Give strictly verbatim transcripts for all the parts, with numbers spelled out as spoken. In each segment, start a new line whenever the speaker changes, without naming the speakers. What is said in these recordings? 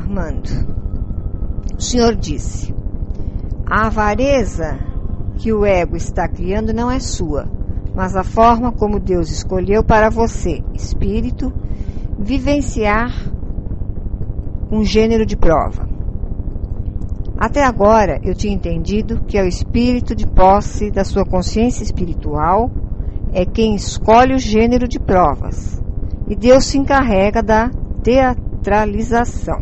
Armando, o senhor disse: a avareza que o ego está criando não é sua, mas a forma como Deus escolheu para você, espírito, vivenciar um gênero de prova. Até agora eu tinha entendido que é o espírito de posse da sua consciência espiritual é quem escolhe o gênero de provas, e Deus se encarrega da teatralização.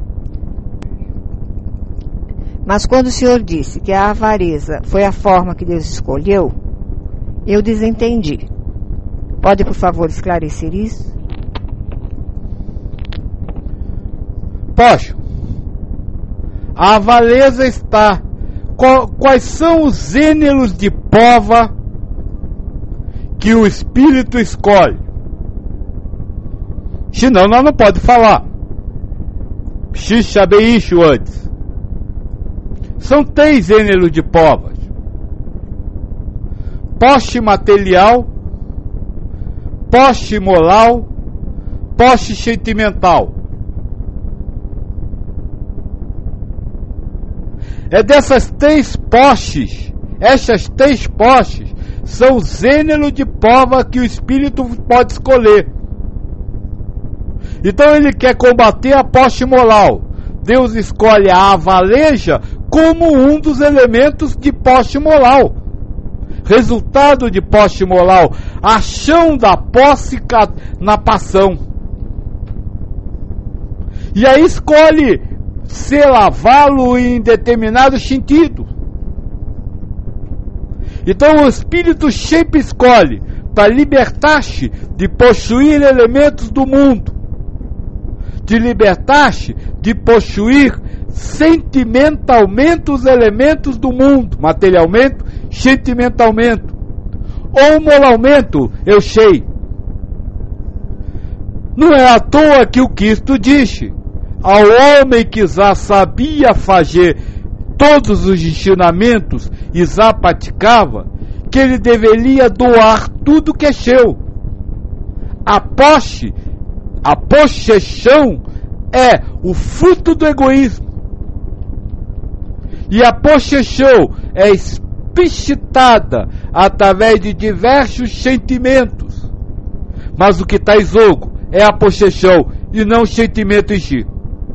Mas quando o senhor disse que a avareza foi a forma que Deus escolheu, eu desentendi. Pode, por favor, esclarecer isso?
Posso. A avareza está. Quais são os gêneros de prova que o espírito escolhe? Senão nós não pode falar. X saber isso antes. São três gêneros de provas: poste material, poste moral, poste sentimental. É dessas três postes, essas três postes são o gênero de prova que o espírito pode escolher. Então ele quer combater a poste moral. Deus escolhe a avareza como um dos elementos de poste moral. Resultado de poste moral: ação da posse na passão. E aí escolhe ser lavá-lo em determinado sentido. Então o espírito sempre escolhe para libertar-se de possuir elementos do mundo, de libertar-se de possuir sentimentalmente os elementos do mundo, materialmente, sentimentalmente ou moralmente, eu sei. Não é à toa que o Cristo disse ao homem que já sabia fazer todos os ensinamentos e já praticava, que ele deveria doar tudo que é seu. A posse, a possessão é o fruto do egoísmo. E a possessão é explicitada através de diversos sentimentos. Mas o que está em jogo é a possessão e não o sentimento em si.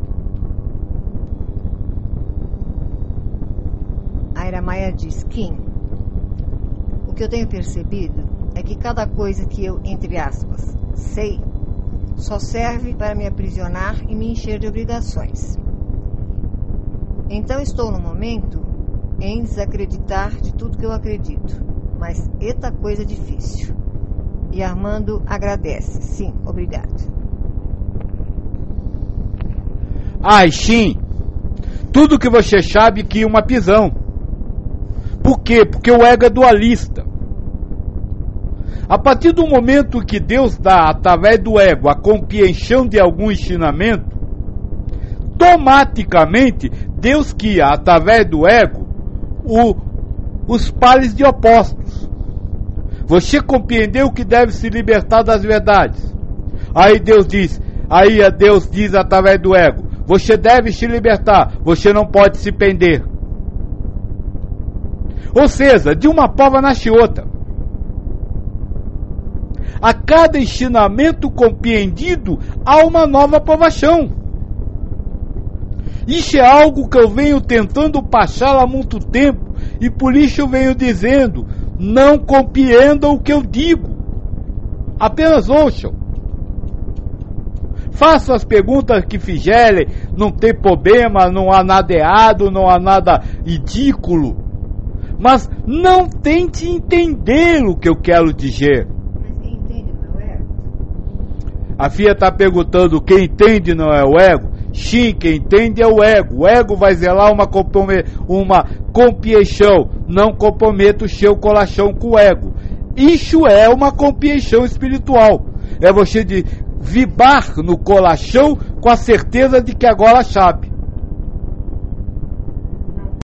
A Ira Maia diz: Kim, o que eu tenho percebido é que cada coisa que eu, entre aspas, sei, só serve para me aprisionar e me encher de obrigações. Então estou no momento em desacreditar de tudo que eu acredito, mas eita coisa difícil. E Armando agradece. Sim, obrigado.
Ai, sim. Tudo que você sabe que é uma prisão. Por quê? Porque o ego é dualista. A partir do momento que Deus dá, através do ego, a compreensão de algum ensinamento, automaticamente Deus cria, através do ego, o, os pares de opostos. Você compreendeu que deve se libertar das verdades. Aí Deus diz, aí Deus diz através do ego, você deve se libertar, você não pode se prender. Ou seja, de uma prova nasce outra. A cada ensinamento compreendido, há uma nova provação. Isso é algo que eu venho tentando passar há muito tempo, e por isso eu venho dizendo, não compreendam o que eu digo. Apenas ouçam. Façam as perguntas que fizerem, não tem problema, não há nada errado, não há nada ridículo. Mas não tente entender o que eu quero dizer.
Mas quem entende não é o ego?
A filha está perguntando, quem entende não é o ego? Sim, quem entende é o ego. O ego vai zelar uma, uma compreensão. Não comprometa o seu coração com o ego. Isso é uma compreensão espiritual. É você de vibrar no coração com a certeza de que agora sabe.